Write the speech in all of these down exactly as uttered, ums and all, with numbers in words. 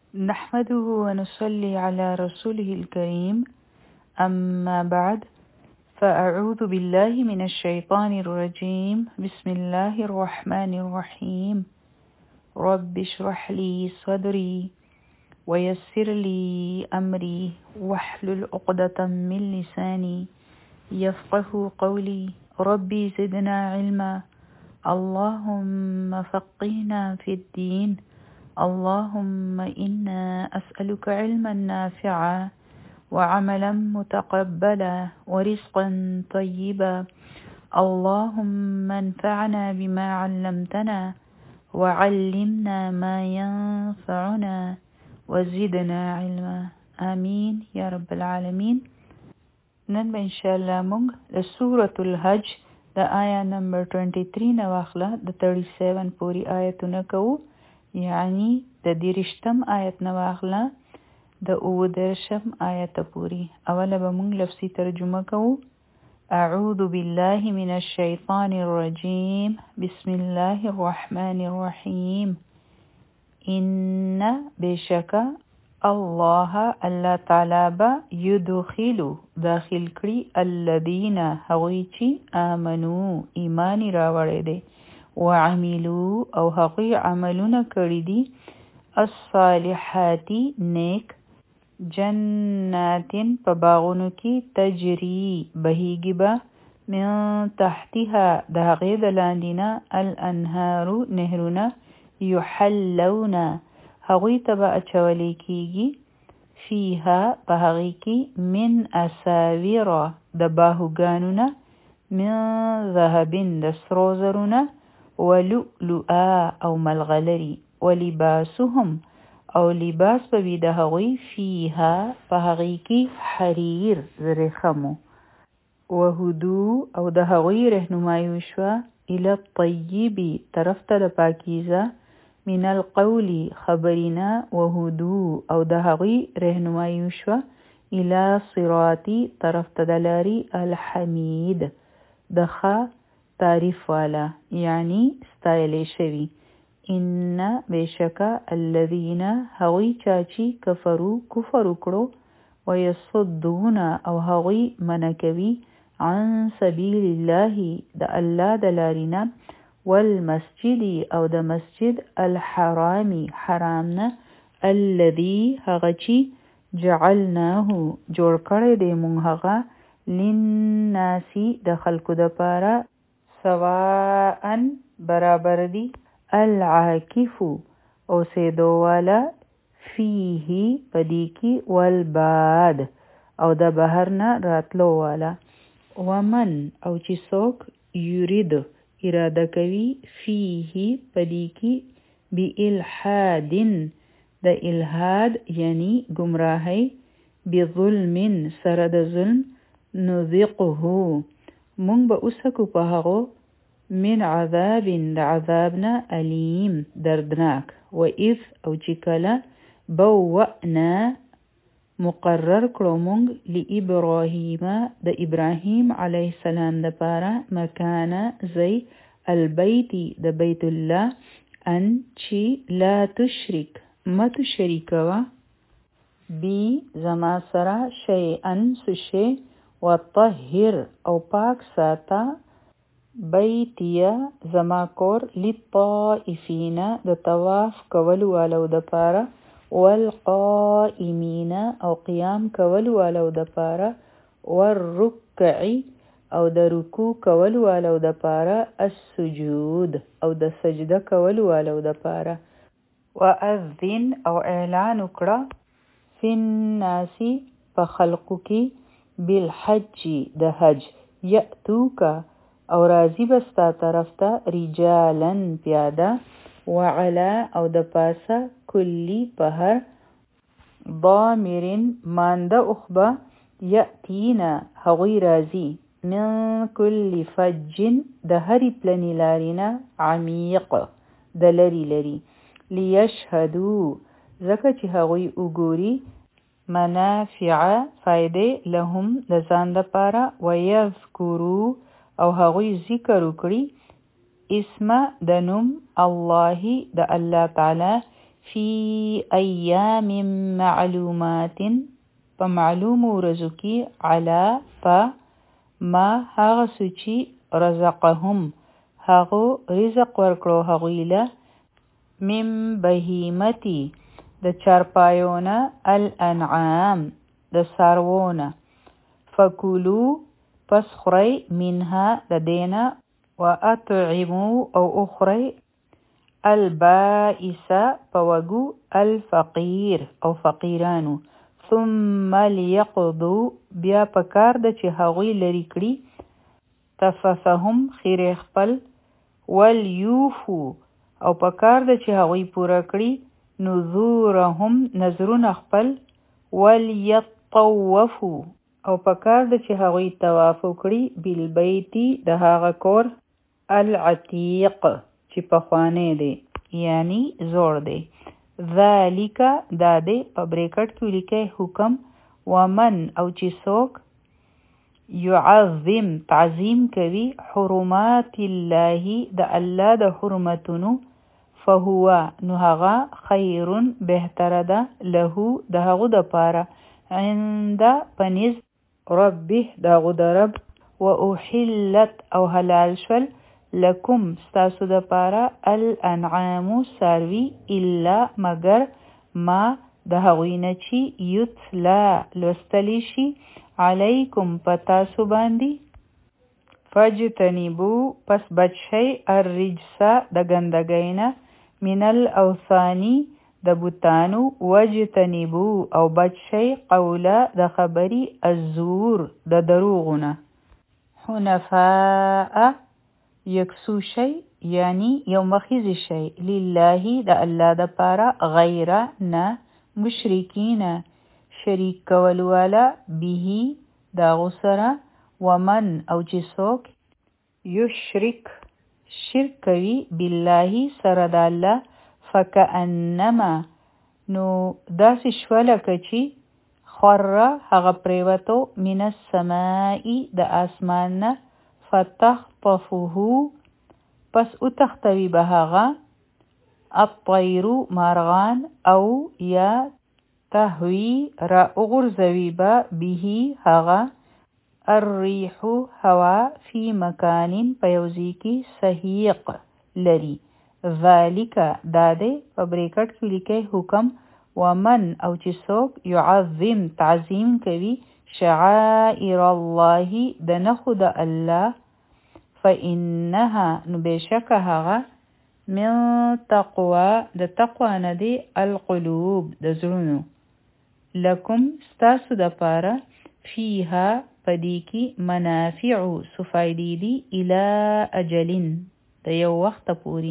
نحمده ونصلي على رسوله الكريم أما بعد فأعوذ بالله من الشيطان الرجيم بسم الله الرحمن الرحيم رب اشرح لي صدري ويسر لي أمري واحلل عقدة من لساني يفقه قولي ربي زدنا علما اللهم فقهنا في الدين اللهم إنا أسألك علما نافعا وعملا متقبلا ورزقا طيبا اللهم انفعنا بما علمتنا وعلمنا ما ينفعنا وزدنا علما آمين يا رب العالمين. نن به انشاءالله مونږ د سورة الحج د آیا نمبر twenty-three نه واخله د thirty-seven پوری آیتونه کوو، یعنی د دیرشتم آیت نه واخله د اووه دیرشم آیت پوری. اوله به مونږ لفظي ترجمه کوو. اعوذ بالله من الشیطان الرجیم بسم الله الرحمن الرحیم. ان بشکا الله الله تعالی با یدخلو داخل کړي الذین هغوی چې آمنو ایمان راوړی دی وعملو او هغوی عملونه کړي دي الصالحات نیک جناتین په باغونو کې تجری بهیږي به من تحتها د هغې د لاندې نه الانهارو نهرونه یحلون هغوی ته به اچولی کیږي فیها په هغې کې من اساویر د باهوګانو نه من ذهبین د سرو زرو نه ولؤلؤا او ملغلري ولباسهم او لباس به وي د هغوی فیها په هغې کې حریر زرخمو وهدو او د هغوی رهنمایي وشوه الی الطیب طرف ته د پاکیزه من القول خبرینا وهدو او د هغوی رهنمایي وشوه الی صراطی طرف ته د لارې الحمید د ښه تعریف والا یعنی ستایلی شوی. ان بشکا الذین هغوی چاچی کفرو کفر وکړو ویصدون او هغوی منع کوي عن سبیل الله د الله د لارینا والمسجد او د مسجد الحرام حرامنا الذي هغه چې جعلناه جوړ کړی دی مونږ هغه للناس د خلکو د پاره سواء برابر دی العاکف اوسیدو والا فیه پدی کی والباد او د بهر نه راتلو والا ومن او چې څوک یرید اراده کوي فیه پدی کی بی الحادن د الحاد یعنی گمراهی بظلم سره د ظلم نذقه مونږ به اوسکو په هغو من عذاب د عذابنا علیم دردناک و اذ او چې کله بوأنا مقرر کړو مونږ لابراهیم د ابراهیم علیه السلام د پاره مکان زی البیت د بیت الله ان چې لا تشرک مت شریکوا بی زما سره شیئا سشی وطهر او پاک ساتا بیتیا زما کور للطائفین د طواف کولو والو د پاره والقائمین او قیام کولو والو د پاره والرکع او د رکوع کولو والو د پاره السجود او د سجده کولو والو د پاره واذن او اعلان وکړه فی الناس په خلقو کې بالحج د حج یأتوکا او راضی بستا طرف ته رجالن پیاده وعلا او د پاسه کلی پهر ضامرن مانده اخبه یأتینا هغوی راضی من کل فجن د هری پلنی لارینا عمیق د لری لری لیشهدو زکه چې هغوی وګوري منافع فائدې لهم د ځان دپاره ویذکرو او هغوی ذکر وکړي اسم د نوم الله د الله تعالی فی ایام معلومات په معلوم ورځو کې علا په ما هغه سوچی رزقهم هغو رزق ورکړو هغوی له من بهیمتی د چارپایونه الانعام د ساروونه فکولو پس خوري منها د دینا و اطعمو او اخري البائس پوگو الفقیر او فقیرانو ثم لیقضو بیا پکار د چې هغوی لري کړي تفثهم خیر خپل ولیوفو او پکار د چې هغوی پورا کړي نذورهم نذرون خپل ولیطوفو او پکار د چې هغوی طواف وکړي بالبیتی د هغه کور العتیق چې پخوانی دی یعنی زوړ دی ذالک دا دی په بریکټ کې لیکي حکم ومن او چې څوک يعظم تعظیم کوي حرمات الله د الله د حرمتونو فهو نو هغه خیر بهتر ده له د هغه د پاره عند پنځ ربه د هغه د رب واحلت او حلال شول لکم ستاسو د پاره الانعام ساروی الا مگر ما د هغوی نه چې یتلا لوستلی شي علیکم پتاسو باندې فجتنبو پس بچ شئ الرجسا د ګندګینه من الاوثانی د بوتانو وجتنبو او بچ شئ قوله د خبری الزور د دروغونه حنفاء یکسو شی یعنی یو مخیز شی لله د الله د پاره غیر نه مشرکین شریک کول والا به دا غسره ومن او چې څوک یشرک شرک کوي بالله سره د الله فکأنما نو داسې شوله که چې خره هغه پریوتو من السماء د اسمان نه فتخطفه پس او تختوی به هغه الطیرو مارغان او یا تهوی را اغرزوی به به هغه الریحو هوا فی مکان پیوزی کی صحیق لری ذالک داده په بریکټ کې لیکي حکم ومن او چې څوک يعظم تعظیم کوي شعائر الله د نخو د الله فإنها نو بشک هغه من تقوا د تقوا نه دی القلوب د زړونو لکم ستاسو د پاره فیها پدی کی منافع سفایدی دی الی اجلین د یو وخت پوری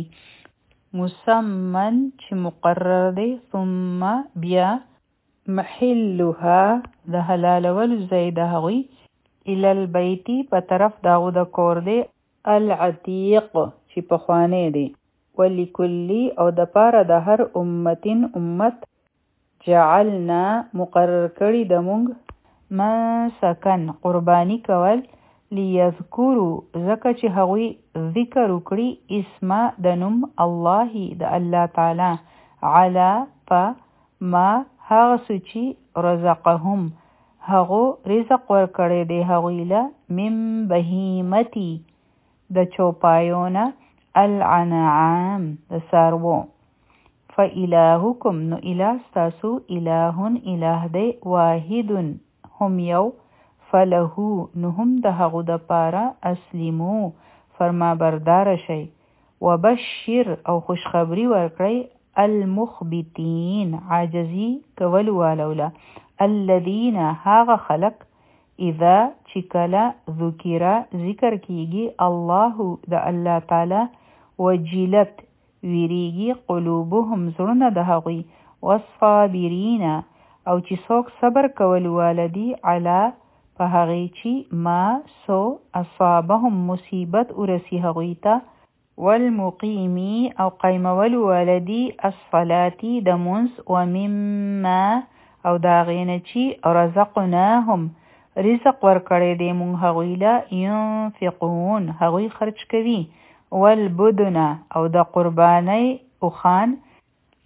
مسمن چې مقرر دی ثم بیا محلها د حلال ول زید هغوی الی البیتی په طرف داغو د کور دی العتیق چې پخوانی دی ولکلی او د پاره د هر امتین امت جعلنا مقرر کړی د مونږ ما سکن قربانی کول لیذکرو زکه چې هغوی ذکر وکړي اسم د نوم الله د الله تعالی علا په ما هغه سوچی رزقهم هغو رزق ورکړی دی هغوی له من بهیمتی د چوپایونه العنعام د سارو فإلهکم نو اله ستاسو الهون اله دی واحد هم یو فلهو نو هم د هغو د پاره اسلمو فرما بردار شي وبشر او خوشخبری ورکړی المخبتین عاجزی کول والولا الذین هاغ خلق اذا چکلا ذکر ذکر کیگی الله د الله تعالی وجلت ویریگی قلوبهم زرنا د هغوی والصابرین او چې څوک صبر کول والدی علا په هغې چې ما سو اصابهم مصیبت ورسی هغوی ته والمقیمی او قیمول والدی الصلاتی د منس ومما او دا غینه چې رزقناهم رزق ورکړی دی مونږ هغوی له ينفقون هغوی خرج کوي والبدن او د قربانی اوخان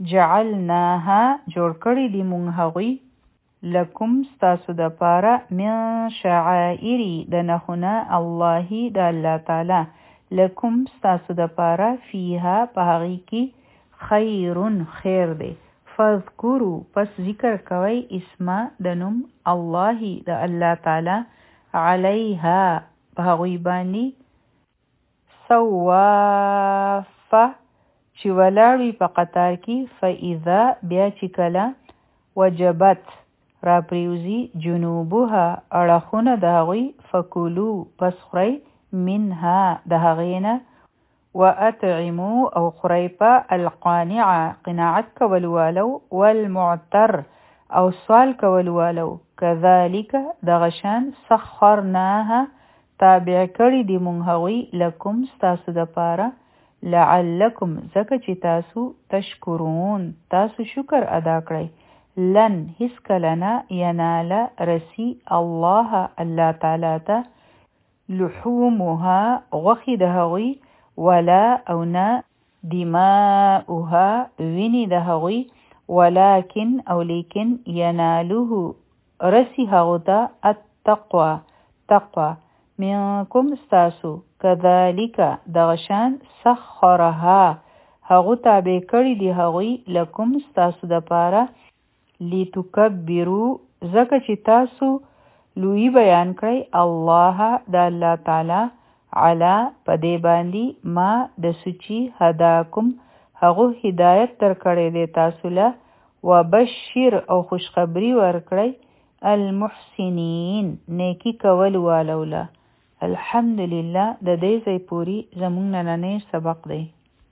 جعلناها جوړ کړی دی مونږ هغوی لکم ستاسو د پاره من شعائری د نخونه الله د الله تعالی لکم ستاسو د پاره فیها په هغې کې خیرون خیر دی فذکرو پس ذکر کوي اسما د نوم الله د الله تعالی علیها په هغوی باندې صوافه چې ولاړ وي په قطار کې فاذا بیا چې کله وجبت را پریوزی جنوبها اړخونه د هغوی فکلو پس خورئ منها د هغې نه واطعمو او خورئ په القانع قناعت کولو والو والمعتر او سوال کولو والو کذالک دغه شان سخرناها تابع کړي دي مونږ هغوی لکم ستاسو دپاره لعلکم ځکه چې تاسو تشکرون تاسو شکر ادا کړئ لن هیڅ کله نه یناله رسی الله الله تعالی ته لحومها غوښې د هغوی ولا او نه دماؤها وینې د هغوی ولکن او لیکن ینالوه رسی هغو ته التقوی تقوی منکم ستاسو کذالک دغه شان سخرها هغو تابع کړي دي هغوی لکم ستاسو دپاره لتکبرو ځکه چې تاسو لوی بیان کړئ الله د الله تعالی علا په دې باندې ما د سوچي هداکم هغو هدایت در کړی دی تاسو له وبشر او خوشخبری ورکړئ المحسنین نیکی کول والو له الحمدلله د دې ځای پوری زموږ نننی سبق دی